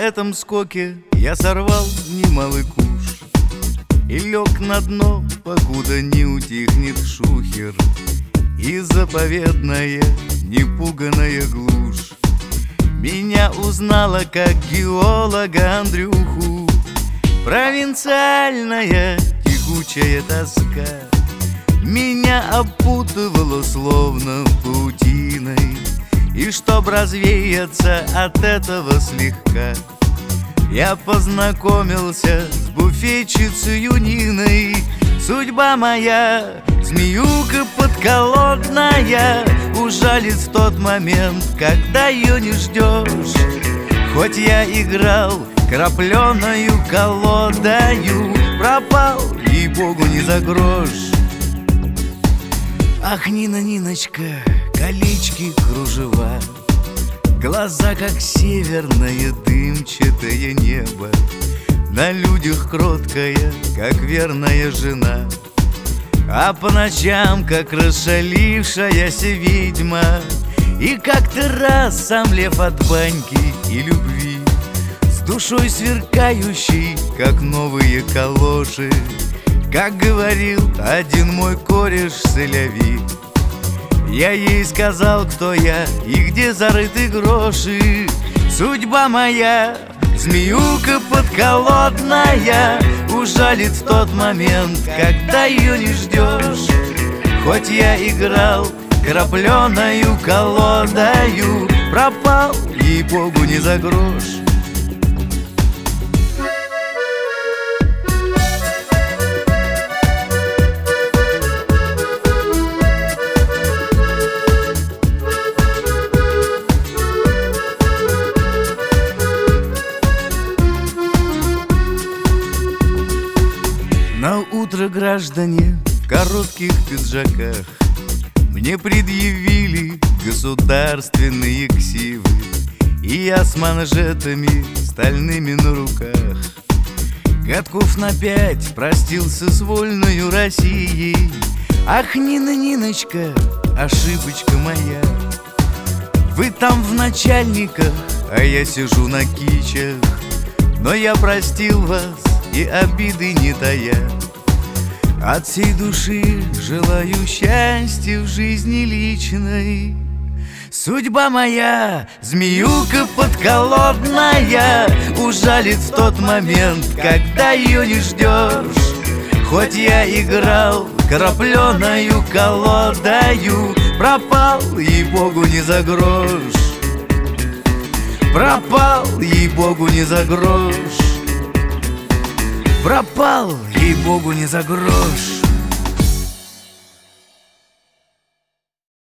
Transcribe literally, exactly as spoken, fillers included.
этом скоке я сорвал немалый куш и лег на дно, покуда не утихнет шухер и заповедная непуганая глушь. Меня узнала как геолога Андрюху провинциальная тягучая тоска. Меня опутывало словно паутиной, и чтоб развеяться от этого слегка, я познакомился с буфетчицей Ниной. Судьба моя, змеюка подколодная, ужалит в тот момент, когда ее не ждешь. Хоть я играл крапленою колодою, пропал, ей-богу, не за грош. Ах, Нина, Ниночка, колечки, кружева, глаза, как северное дымчатое небо, на людях кроткая, как верная жена, а по ночам, как расшалившаяся ведьма. И как-то раз сам лев от баньки и любви, с душой сверкающей, как новые калоши, как говорил один мой кореш Селяви. Я ей сказал, кто я и где зарыты гроши. Судьба моя, змеюка подколодная, ужалит в тот момент, когда ее не ждешь. Хоть я играл крапленою колодою, пропал, ей-богу, не за грош. На утро граждане в коротких пиджаках мне предъявили государственные ксивы, и я с манжетами стальными на руках годков на пять простился с вольною Россией. Ах, Нина, Ниночка, ошибочка моя, вы там в начальниках, а я сижу на кичах. Но я простил вас и обиды не тая, от всей души желаю счастья в жизни личной. Судьба моя, змеюка подколодная, ужалит в тот момент, когда ее не ждешь. Хоть я играл крапленою колодою, пропал, ей-богу, не за грош. Пропал, ей-богу, не за грош. Пропал, ей-богу, не за грош.